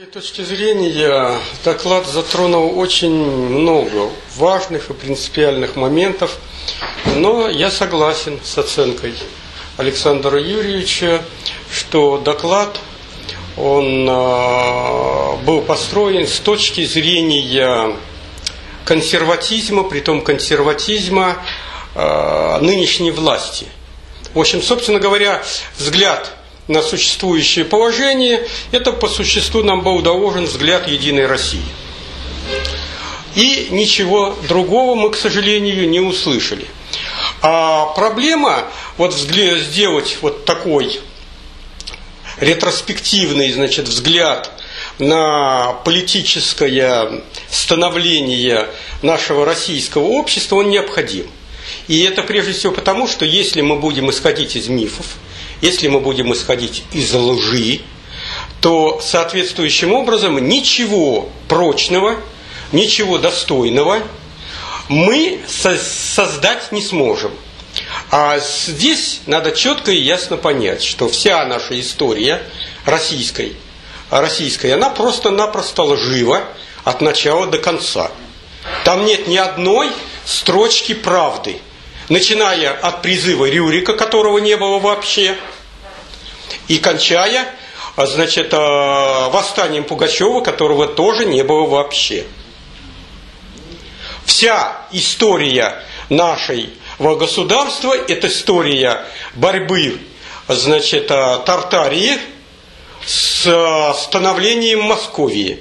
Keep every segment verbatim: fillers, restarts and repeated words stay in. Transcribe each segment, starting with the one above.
моей точки зрения, доклад затронул очень много важных и принципиальных моментов, но я согласен с оценкой Александра Юрьевича, что доклад он был построен с точки зрения консерватизма, притом консерватизма нынешней власти. В общем, собственно говоря, взгляд на существующее положение, это по существу нам был доложен взгляд Единой России. И ничего другого мы, к сожалению, не услышали. А проблема вот сделать вот такой ретроспективный, значит, взгляд на политическое становление нашего российского общества, он необходим. И это прежде всего потому, что если мы будем исходить из мифов, если мы будем исходить из лжи, то соответствующим образом ничего прочного, ничего достойного мы создать не сможем. А здесь надо четко и ясно понять, что вся наша история российской, российская, она просто-напросто лжива от начала до конца. Там нет ни одной строчки правды, начиная от призыва Рюрика, которого не было вообще, и кончая, значит, восстанием Пугачева, которого тоже не было вообще. Вся история нашего государства – это история борьбы, значит, Тартарии с становлением Московии.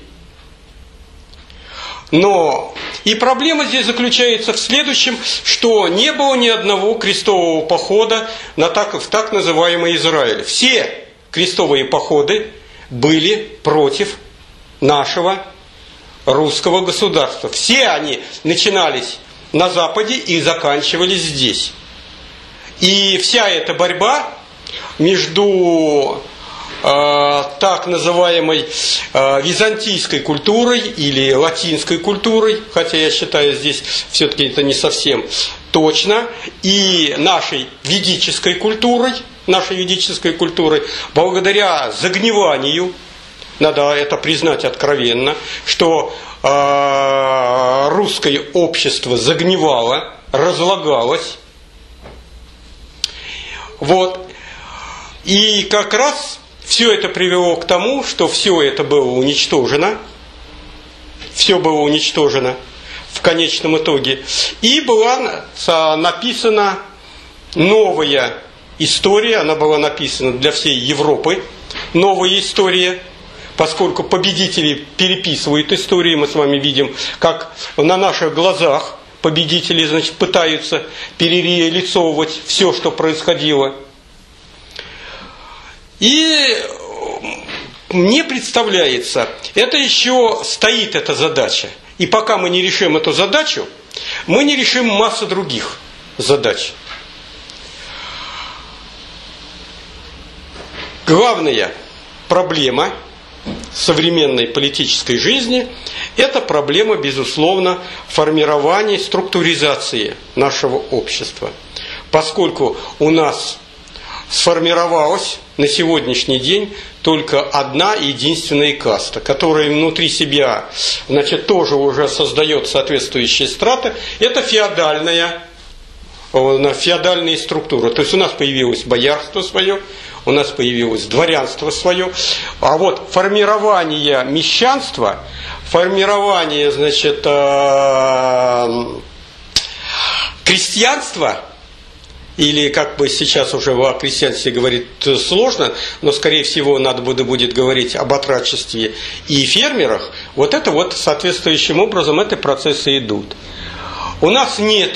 Но и проблема здесь заключается в следующем, что не было ни одного крестового похода на так, в так называемый Израиль. Все крестовые походы были против нашего русского государства. Все они начинались на Западе и заканчивались здесь. И вся эта борьба между так называемой византийской культурой или латинской культурой, хотя я считаю, здесь все-таки это не совсем точно, и нашей ведической культурой, нашей ведической культурой, благодаря загниванию, надо это признать откровенно, что э, русское общество загнивало, разлагалось. Вот. И как раз все это привело к тому, что все это было уничтожено, все было уничтожено в конечном итоге, и была написана новая история, она была написана для всей Европы, новая история, поскольку победители переписывают истории, мы с вами видим, как на наших глазах победители, значит, пытаются перереализовывать все, что происходило. И мне представляется, это еще стоит эта задача. И пока мы не решим эту задачу, мы не решим массу других задач. Главная проблема современной политической жизни – это проблема, безусловно, формирования, структуризации нашего общества. Поскольку у нас сформировалась на сегодняшний день только одна единственная каста, которая внутри себя, значит, тоже уже создает соответствующие страты. Это феодальная, феодальные структуры. То есть у нас появилось боярство свое, у нас появилось дворянство свое. А вот формирование мещанства, формирование, значит, крестьянства, или, как бы сейчас уже о крестьянстве говорить сложно, но, скорее всего, надо будет говорить об отрочестве и фермерах, вот это вот соответствующим образом эти процессы идут. У нас нет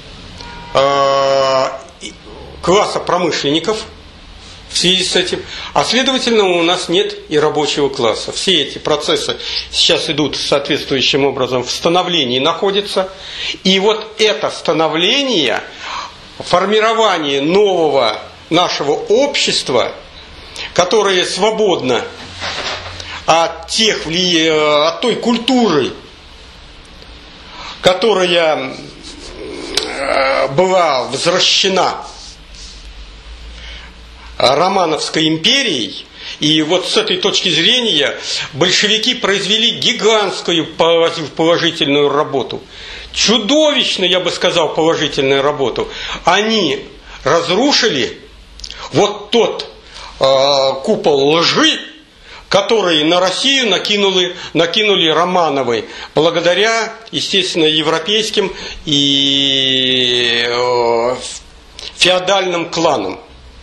э, класса промышленников в связи с этим, а следовательно, у нас нет и рабочего класса. Все эти процессы сейчас идут соответствующим образом в становлении находятся, и вот это становление, формирование нового нашего общества, которое свободно от, тех, от той культуры, которая была возвращена Романовской империей И вот с этой точки зрения большевики произвели гигантскую положительную работу. Чудовищную, я бы сказал, положительную работу. Они разрушили вот тот э, купол лжи, который на Россию накинули, накинули Романовы, благодаря, естественно, европейским и э, феодальным кланам.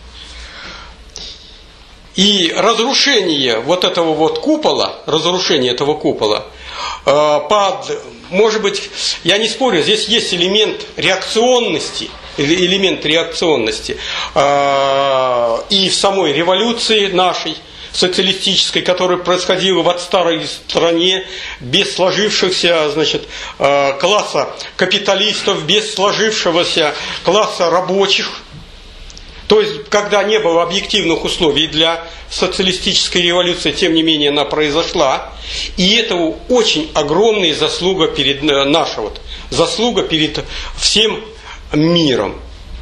И разрушение вот этого вот купола, разрушение этого купола, э, под, может быть, я не спорю, здесь есть элемент реакционности, элемент реакционности э, и в самой революции нашей, социалистической, которая происходила в отсталой стране, без сложившихся, значит, класса капиталистов, без сложившегося класса рабочих. То есть, когда не было объективных условий для социалистической революции, тем не менее она произошла. И это очень огромная заслуга перед наша вот, заслуга перед всем миром.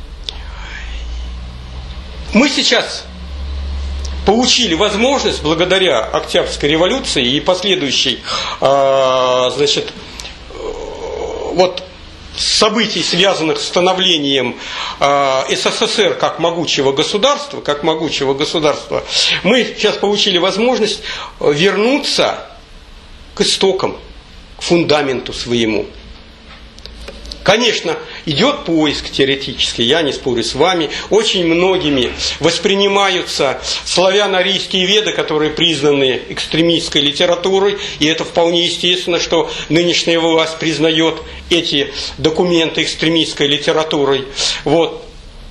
Мы сейчас получили возможность, благодаря Октябрьской революции и последующей, э, значит, вот, событий, связанных с становлением э, СССР как могучего государства, как могучего государства, мы сейчас получили возможность вернуться к истокам, к фундаменту своему. Конечно, идет поиск теоретический, я не спорю с вами. Очень многими воспринимаются славяно-арийские веды, которые признаны экстремистской литературой, и это вполне естественно, что нынешняя власть признает эти документы экстремистской литературой. Вот.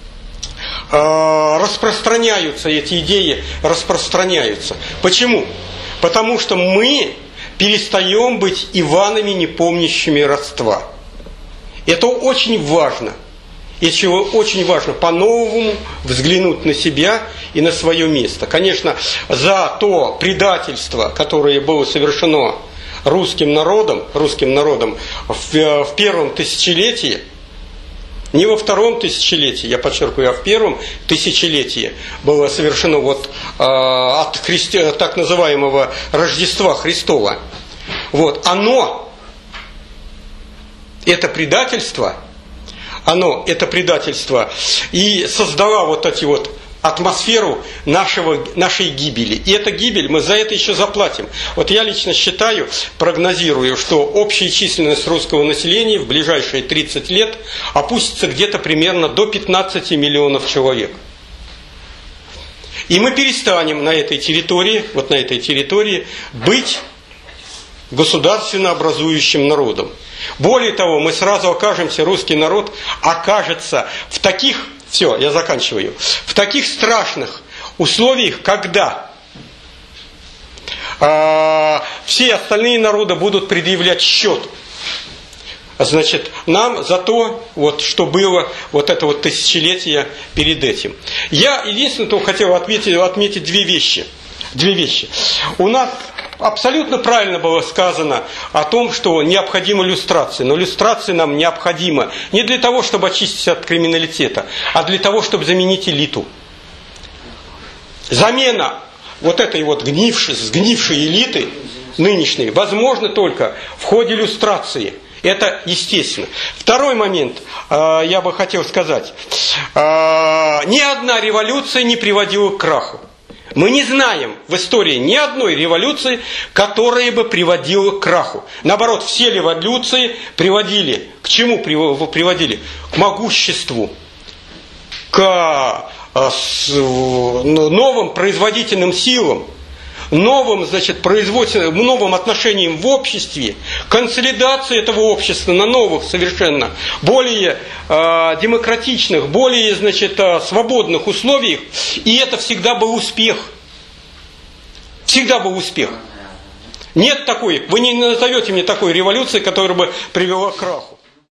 Распространяются эти идеи, распространяются. Почему? Потому что мы перестаем быть Иванами, не помнящими родства. Это очень важно. Это очень важно по-новому взглянуть на себя и на свое место. Конечно, за то предательство, которое было совершено русским народом, русским народом в, в первом тысячелетии, не во втором тысячелетии, я подчеркиваю, а в первом тысячелетии было совершено вот, э, от христи... так называемого Рождества Христова. Вот, оно Это предательство, оно, это предательство, и создала вот эти вот атмосферу нашего, нашей гибели. И эта гибель, мы за это еще заплатим. Вот я лично считаю, прогнозирую, что общая численность русского населения в ближайшие тридцать лет опустится где-то примерно до пятнадцати миллионов человек. И мы перестанем на этой территории, вот на этой территории, быть государственно образующим народом. Более того, мы сразу окажемся, русский народ окажется в таких, все, я заканчиваю, в таких страшных условиях, когда э, все остальные народы будут предъявлять счет, значит, нам за то, вот, что было вот это вот тысячелетие перед этим. Я единственное, что хотел отметить, отметить две вещи. Две вещи. У нас абсолютно правильно было сказано о том, что необходима люстрация. Но люстрация нам необходима не для того, чтобы очиститься от криминалитета, а для того, чтобы заменить элиту. Замена вот этой вот гнившей, сгнившей элиты нынешней возможно только в ходе люстрации. Это естественно. Второй момент, э, я бы хотел сказать. Э, ни одна революция не приводила к краху. Мы не знаем в истории ни одной революции, которая бы приводила к краху. Наоборот, все революции приводили к чему приводили? К могуществу, к новым производительным силам, новым, значит, производственным, новым отношениям в обществе, консолидации этого общества на новых совершенно, более э, демократичных, более, значит, э, свободных условиях, и это всегда был успех. Всегда был успех. Нет такой, вы не назовете мне такой революции, которая бы привела к краху.